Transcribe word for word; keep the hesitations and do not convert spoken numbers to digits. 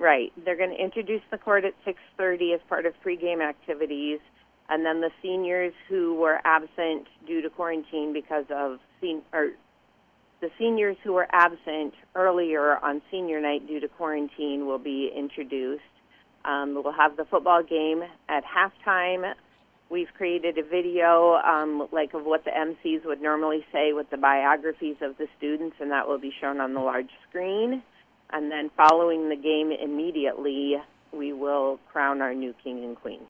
Right. They're going to introduce the court at six thirty as part of pregame activities, and then the seniors who were absent due to quarantine because of sen- or the seniors who were absent earlier on senior night due to quarantine will be introduced. Um, we'll have the football game at halftime. We've created a video um, like of what the M Cs would normally say with the biographies of the students, and that will be shown on the large screen. And then following the game immediately, we will crown our new king and queen.